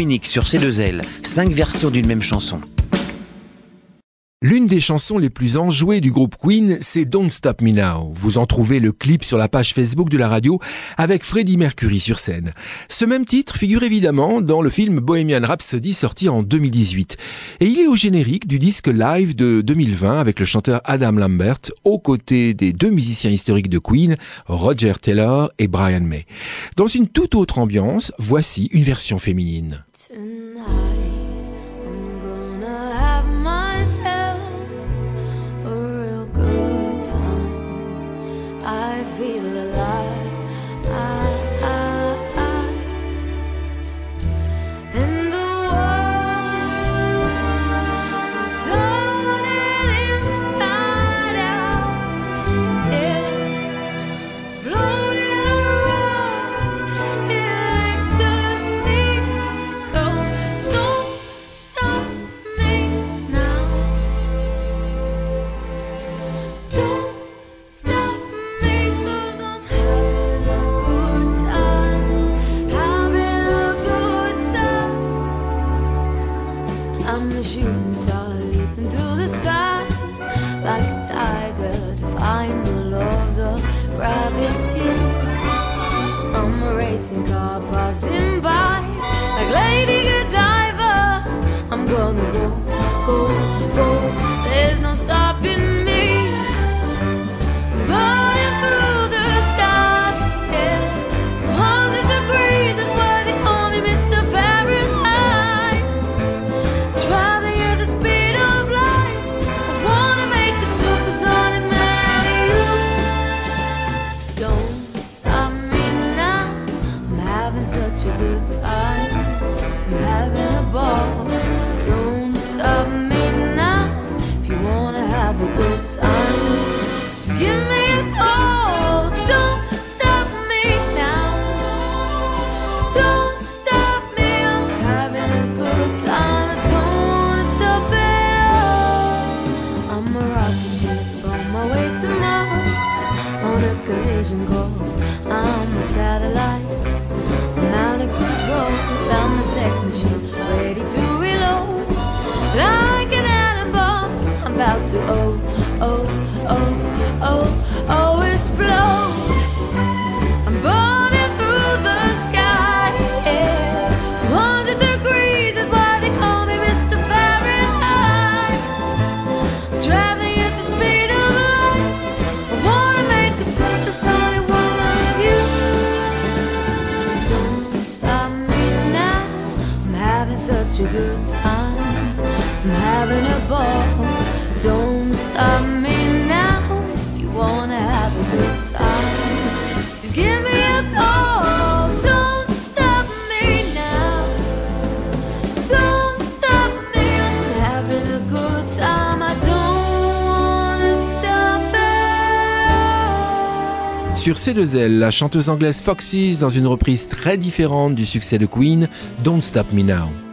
unique sur C2L, 5 versions d'une même chanson. L'une des chansons les plus enjouées du groupe Queen, c'est Don't Stop Me Now. Vous en trouvez le clip sur la page Facebook de la radio avec Freddie Mercury sur scène. Ce même titre figure évidemment dans le film Bohemian Rhapsody sorti en 2018. Et il est au générique du disque live de 2020 avec le chanteur Adam Lambert aux côtés des deux musiciens historiques de Queen, Roger Taylor et Brian May. Dans une toute autre ambiance, voici une version féminine. I feel alive, and the world turning inside out, yeah, floating around in ecstasy. So don't stop me now. Don't stop. I'm a shooting star leaping through the sky like a tiger, defying the laws of gravity. I'm a racing car passing by like Lady Godiva. I'm gonna go, go, go. There's no stopping me. Burning through the sky, yeah. 200 degrees is what they call me, Mr. Fahrenheit. Traveling at the speed of light, I wanna make a supersonic man out of you. Don't stop me now, I'm having such a good time, I'm having a ball. Don't stop me now, if you wanna have a good time, just give me a call. Don't stop me now, don't stop me, I'm having a good time. I don't wanna stop it all. I'm a rocket ship on my way to Mars, on a collision course, I'm a satellite. I'm out of control, I'm a sex machine, ready to reload. Like an atom bomb, I'm about to explode. I'm burning through the sky, yeah. 200 degrees is why they call me Mr. Fahrenheit. Traveling at the speed of light, I wanna make a supersonic woman of you. Don't stop me now, I'm having such a good time, I'm having a ball. Don't stop me now, if you wanna have a good time, just give me a call. Don't stop me now, don't stop me, I'm having a good time, I don't wanna stop it. Sur C2L, la chanteuse anglaise Foxes dans une reprise très différente du succès de Queen, Don't Stop Me Now.